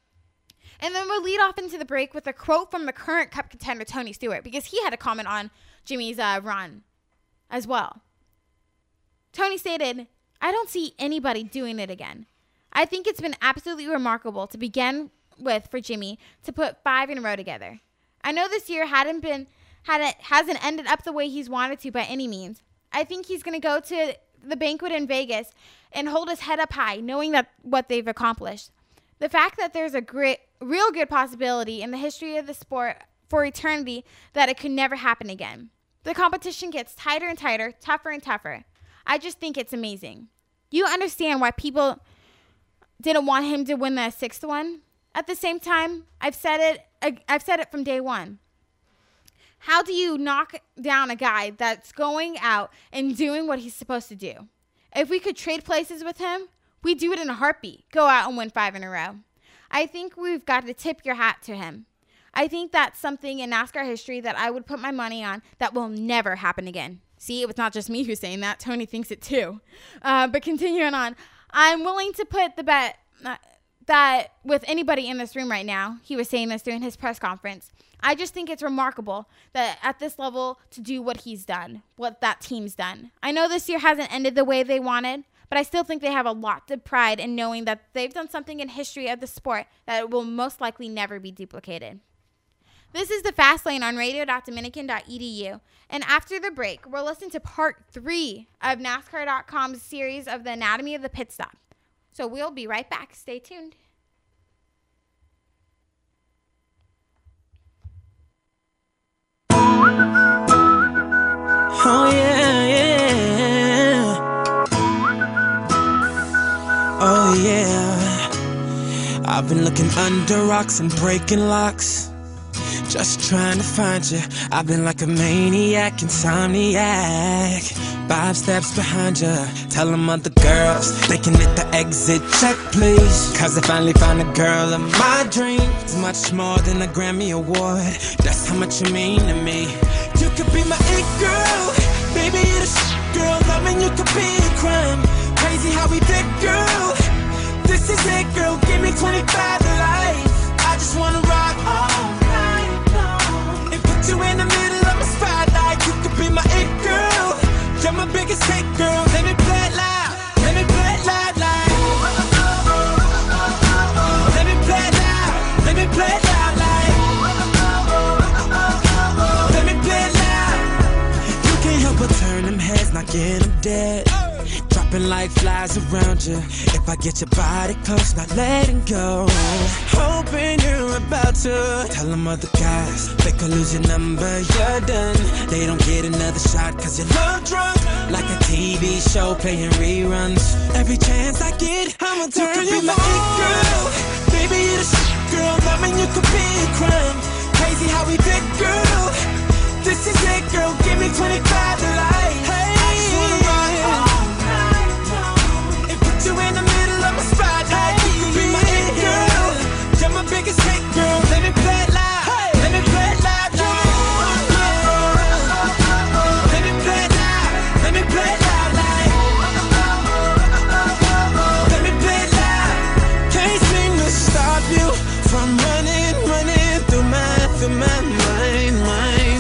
A: And then we'll lead off into the break with a quote from the current Cup contender, Tony Stewart, because he had a comment on Jimmy's uh, run as well. Tony stated, "I don't see anybody doing it again. I think it's been absolutely remarkable to begin with for Jimmy to put five in a row together. I know this year hadn't been, had it, hasn't ended up the way he's wanted to by any means. I think he's going to go to the banquet in Vegas and hold his head up high, knowing that what they've accomplished. The fact that there's a great, real good possibility in the history of the sport for eternity that it could never happen again. The competition gets tighter and tighter, tougher and tougher. I just think it's amazing. You understand why people didn't want him to win that sixth one? At the same time, I've said it I've said it from day one. How do you knock down a guy that's going out and doing what he's supposed to do? If we could trade places with him, we'd do it in a heartbeat. Go out and win five in a row. I think we've got to tip your hat to him. I think that's something in NASCAR history that I would put my money on that will never happen again." See, it was not just me who's saying that. Tony thinks it too. Uh, but continuing on, I'm willing to put the bet uh, that with anybody in this room right now, he was saying this during his press conference, I just think it's remarkable that at this level to do what he's done, what that team's done. I know this year hasn't ended the way they wanted, but I still think they have a lot of pride in knowing that they've done something in history of the sport that will most likely never be duplicated. This is the Fast Lane on radio dot dominican dot e d u. And after the break, we'll listen to part three of NASCAR dot com's series of the Anatomy of the Pit Stop. So we'll be right back. Stay tuned.
F: Oh, yeah, yeah. Oh, yeah. I've been looking under rocks and breaking locks, just trying to find you. I've been like a maniac, insomniac, five steps behind you. Tell them other girls they can hit the exit check, please. Cause I finally found a girl of my dreams. Much more than a Grammy award, that's how much you mean to me. You could be my it girl, baby, you're the shit girl. Loving you could be a crime. Crazy how we fit, girl. This is it, girl. Give me twenty-five to life. I just wanna rock all night long and put you in the middle of my spotlight. You could be my it girl. You're my biggest hit, girl. Let me play it loud. Let me play it loud, like. Let me play it loud. Let me play it loud, like. Let me play it loud. You can't help but turn them heads, not get them dead. Dropping like flies around you. If I get your body close, not letting go. Hoping you're about to tell them other guys they could lose your number, you're done. They don't get another shot cause you're love drunk, like a T V show playing reruns. Every chance I get, I'ma turn you, you be my it girl. Baby, you're the shit girl. Loving you could be a crime. Crazy how we fit, girl. This is it, girl. Give me twenty-five to life. Hey, I just wanna rock all night long and put you in the middle of my spotlight. You could be my it girl. You're my biggest hit, girl. Let me play it loud. Hey. Let me play it loud, like. Let me play it loud. Let me play it loud, like. Let me play it loud. Can't seem to stop you from running, running through my, through my mind, mind.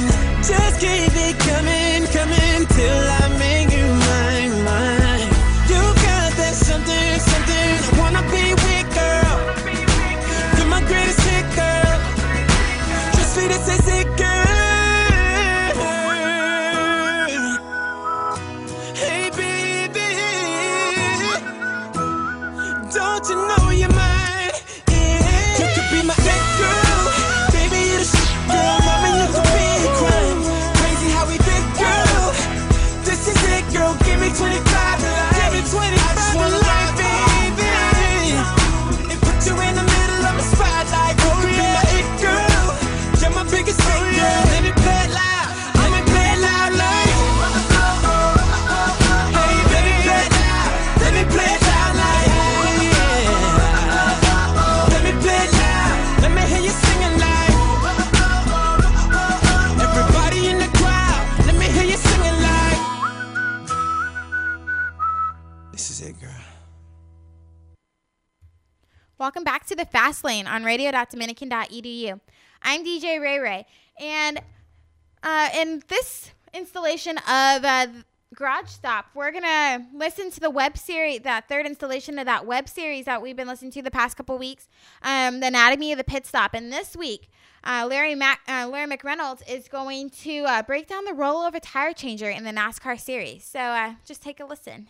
A: Welcome back to the Fast Lane on radio dot dominican dot e d u. I'm D J Ray Ray, and uh, in this installation of uh, Garage Stop, we're going to listen to the web series, that third installation of that web series that we've been listening to the past couple weeks, um, The Anatomy of the Pit Stop. And this week, uh, Larry, Mac- uh, Larry McReynolds is going to uh, break down the role of a tire changer in the NASCAR series. So uh, just take a listen.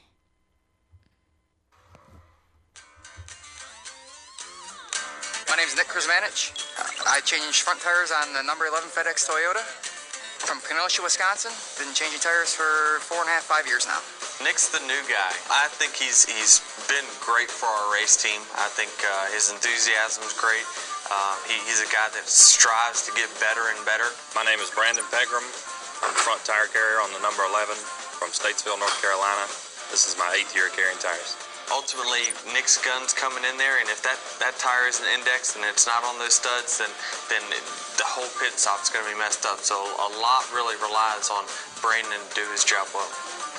G: My name is Nick Krzmanich. I change front tires on the number eleven FedEx Toyota from Kenosha, Wisconsin. Been changing tires for four and a half, five years now.
H: Nick's the new guy. I think he's he's been great for our race team. I think uh, his enthusiasm is great. Uh, he, he's a guy that strives to get better and better.
I: My name is Brandon Pegram. I'm the front tire carrier on the number eleven from Statesville, North Carolina. This is my eighth year carrying tires.
H: Ultimately, Nick's gun's coming in there, and if that, that tire isn't indexed and it's not on those studs, then then it, the whole pit stop's going to be messed up. So a lot really relies on Brandon to do his job well.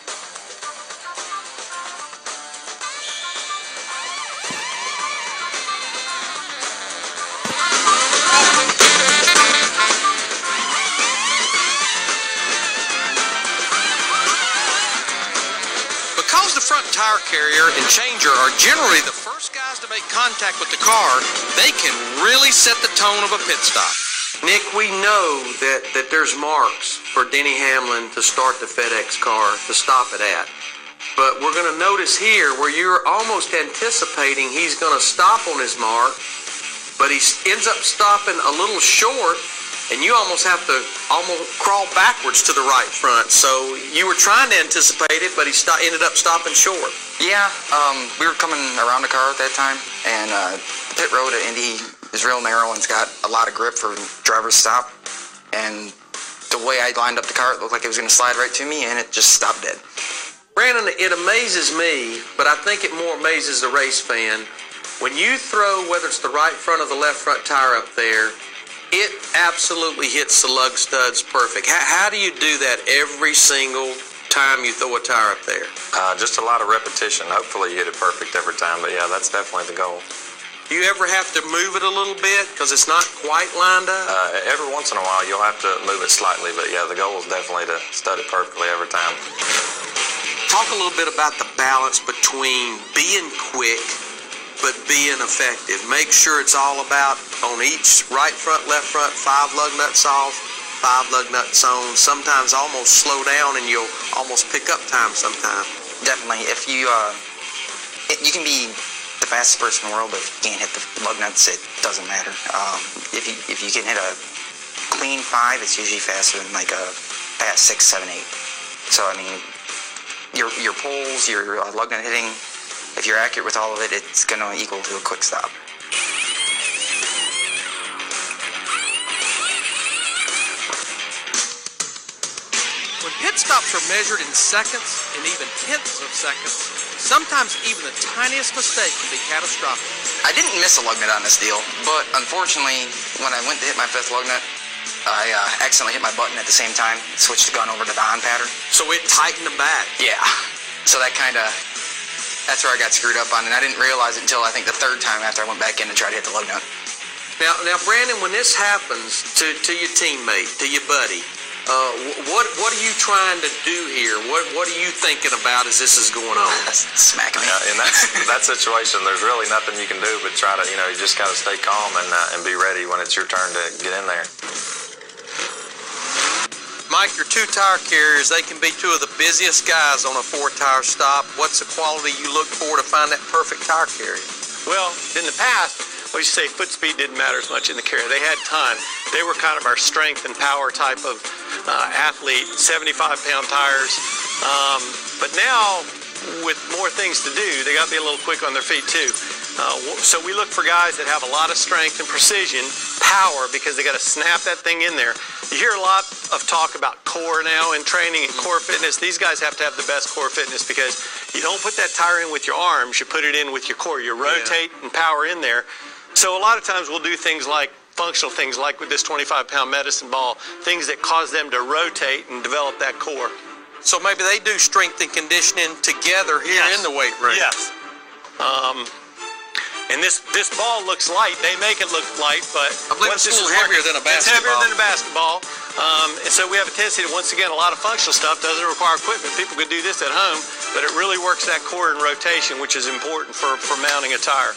J: Because the front tire carrier and changer are generally the first guys to make contact with the car, they can really set the tone of a pit stop.
K: Nick, we know that, that there's marks for Denny Hamlin to start the FedEx car to stop it at. But we're going to notice here where you're almost anticipating he's going to stop on his mark, but he ends up stopping a little short, and you almost have to almost crawl backwards to the right front. So you were trying to anticipate it, but he st- ended up stopping short.
G: Yeah, um, we were coming around the car at that time, and uh, pit road at Indy is real narrow and it's got a lot of grip for driver's stop. And the way I lined up the car, it looked like it was going to slide right to me, and it just stopped dead.
K: Brandon, it amazes me, but I think it more amazes the race fan. When you throw, whether it's the right front or the left front tire up there, it absolutely hits the lug studs perfect. How, how do you do that every single time you throw a tire up there?
I: Uh, just a lot of repetition. Hopefully you hit it perfect every time, but yeah, that's definitely the goal.
K: Do you ever have to move it a little bit because it's not quite lined up?
I: Uh, every once in a while you'll have to move it slightly, but yeah, the goal is definitely to stud it perfectly every time.
K: Talk a little bit about the balance between being quick but being effective. Make sure it's all about on each right front, left front, five lug nuts off, five lug nuts on. Sometimes almost slow down and you'll almost pick up time sometimes.
G: Definitely. If you, uh, it, you can be the fastest person in the world, but if you can't hit the lug nuts, it doesn't matter. Um, if you if you can hit a clean five, it's usually faster than like a fast six, seven, eight. So I mean, your your pulls, your uh, lug nut hitting, if you're accurate with all of it, it's going to equal to a quick stop.
J: When pit stops are measured in seconds and even tenths of seconds, sometimes even the tiniest mistake can be catastrophic.
G: I didn't miss a lug nut on this deal, but unfortunately, when I went to hit my fifth lug nut, I uh, accidentally hit my button at the same time, switched the gun over to the on pattern.
K: So it tightened the back?
G: Yeah. So that kind of... That's where I got screwed up on, and I didn't realize it until I think the third time after I went back in to try to hit the lug nut.
K: Now, now, Brandon, when this happens to, to your teammate, to your buddy, uh, what what are you trying to do here? What what are you thinking about as this is going on?
G: Smacking me.
I: Yeah, in that that situation, there's really nothing you can do but try to, you know, you just got to stay calm and uh, and be ready when it's your turn to get in there.
K: Mike, your two tire carriers, they can be two of the busiest guys on a four-tire stop. What's the quality you look for to find that perfect tire carrier?
L: Well, in the past, we used to say foot speed didn't matter as much in the carrier. They had time. They were kind of our strength and power type of uh, athlete, seventy-five pound tires. Um, but now, with more things to do, they got to be a little quick on their feet too. Uh, so we look for guys that have a lot of strength and precision, power, because they got to snap that thing in there. You hear a lot of talk about core now in training and core fitness. These guys have to have the best core fitness because you don't put that tire in with your arms, you put it in with your core. You rotate yeah. and power in there. So a lot of times we'll do things like functional things like with this twenty-five pound medicine ball, things that cause them to rotate and develop that core.
K: So maybe they do strength and conditioning together here
L: yes.
K: in the weight room.
L: Yes. Um, And this, this ball looks light. They make it look light, but
J: I believe
L: once
J: it's a
L: this
J: little
L: is
J: heavier
L: working-
J: than a
L: It's heavier
J: basketball.
L: than a basketball. Um, and so we have a tendency to, once again, a lot of functional stuff doesn't require equipment. People can do this at home, but it really works that core and rotation, which is important for, for mounting a tire.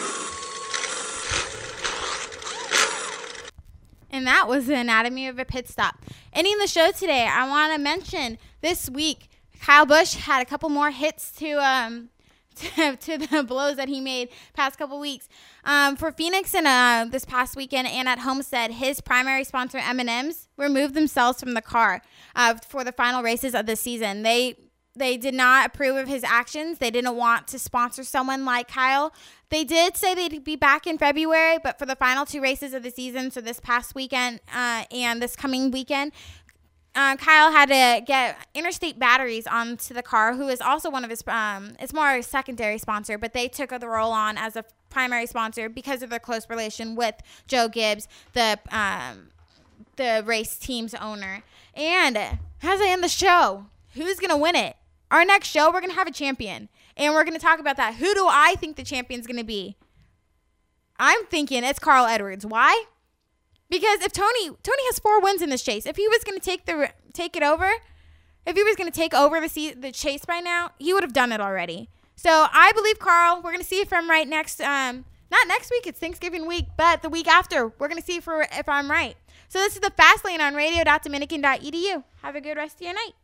A: And that was the anatomy of a pit stop. Ending the show today, I want to mention this week, Kyle Busch had a couple more hits to um to, to the blows that he made past couple weeks. Um, for Phoenix and uh, this past weekend and at Homestead, his primary sponsor M and M's removed themselves from the car uh, for the final races of the season. They they did not approve of his actions. They didn't want to sponsor someone like Kyle. They did say they'd be back in February, but for the final two races of the season, so this past weekend uh, and this coming weekend, uh, Kyle had to get Interstate Batteries onto the car, who is also one of his, um, it's more a secondary sponsor, but they took the role on as a primary sponsor because of their close relation with Joe Gibbs, the um, the race team's owner. And as I end the show, who's going to win it? Our next show, we're going to have a champion. And we're going to talk about that. Who do I think the champion's going to be? I'm thinking it's Carl Edwards. Why? Because if Tony Tony has four wins in this chase, if he was going to take the take it over, if he was going to take over the se- the chase by now, he would have done it already. So I believe Carl. We're going to see if I'm right next. Um, not next week. It's Thanksgiving week, but the week after, we're going to see if, we're, if I'm right. So this is the Fast Lane on radio dot dominican dot e d u. Have a good rest of your night.